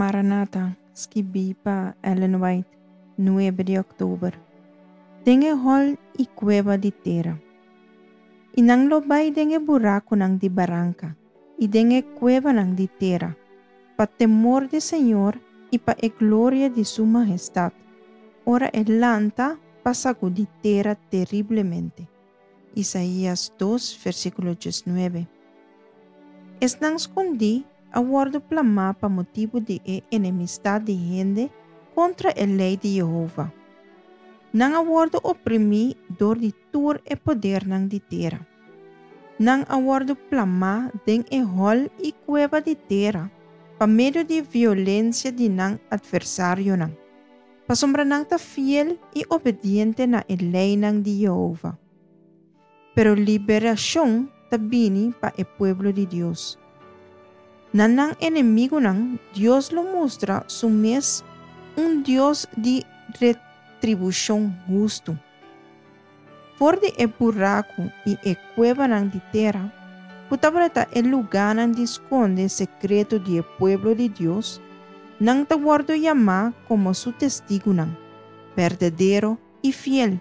Maranatha, Skibipa, Ellen White, 9 de Oktober. Denge hol e cueva de terra. Inang lobay denge buraco nang di barranca, e denge cueva nang di terra, pa temor de Senhor e pa e gloria de sua majestad. Ora el lanta pasago de terra terriblemente. Isaías 2, versículo 19. Es nang escondi aguardo plama pa motivo de enemistad de gente contra el lei de Jehová. Nang aguardo oprimi door di tour e poder nang di terra. Nang aguardo plama den e hol e cueva di terra pa medio de violência de nang adversário nang. Pa sombra nang ta fiel e obediente na el lei nang di Jehová. Pero liberação tabini pa e pueblo de Dios. Nanang enemigo nang, Dios lo muestra su mes Dios de retribución justo. For de e buraco e e cueva nang di terra, putabrata el lugar nang de esconde secreto de e pueblo de Dios, nang ta guardo llama como su testigo nang, verdadero y fiel.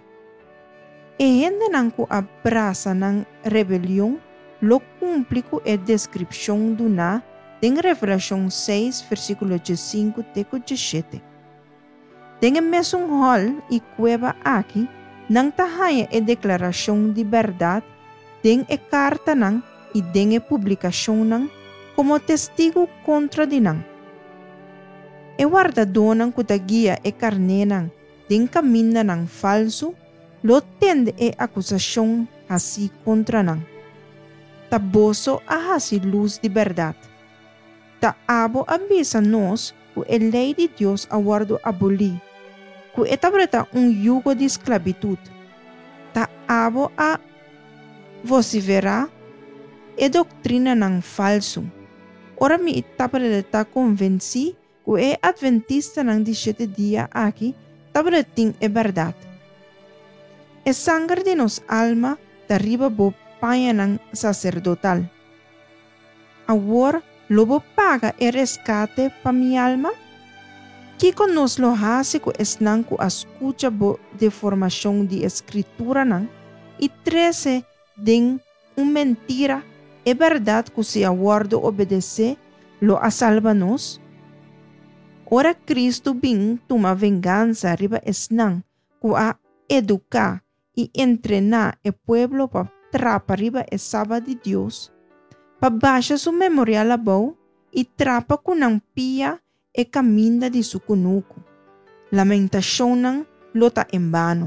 E gente nang ku abraça nang rebelião, lo cumpre ku e descripção do na em Revelação 6, versículo 5 até 17. Tem mesmo hall e cueva aqui, nang tahaya e declaração de verdade, tem e carta nang e tem e publicação nang como testigo contra de nang. E guardador nang kutagia e carne nang, tem caminho nang falso, lo tende e acusação assim contra nang. Taboso a hasi luz de verdade. Ta abo avisa nos que a lei de Deus aguardo aboli, que etabreta yugo de esclavitud. Ta abo a vociferar e doutrina nang falso. Ora mi etabreta convenci que é adventista nang 17 dia aqui tabretin é verdade. E sangre de nos alma dariba bo panha nang sacerdotal. Agora lobo paga e rescate pa mi alma? Kiko nos lo hace ko esnan ko escucha bo de formação de escritura nang e 13 din mentira é verdade que se aguardo obedecer lo a salva nos? Ora Cristo bin toma vingança riba esnan ko a educar e entrenar e pueblo pa trapa riba e saba de Deus. Pabaixa su memorial abau e trapa com nang pia e caminda de su kunuku. Lamentação nang lota em vano.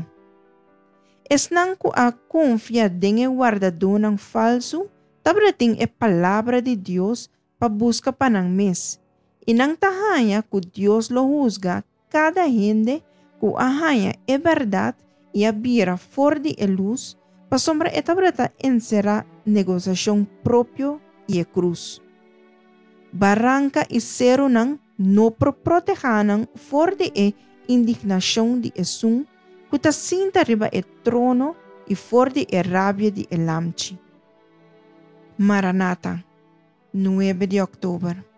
Es nang ku a confia den e guardador nang falso, tabreting e palavra de Deus pa busca pa nang mes. E nang tahanya ku Deus lo juzga cada gente ku ahanya é verdade e abira for de luz, pa sombra e tabreta encerra negociação próprio e cruz. Barranca e cero nang no protejanang for de indignação de esum, kuta sinta riba e trono e for de rabia de lamchi. Maranatha, 9 de Oktober.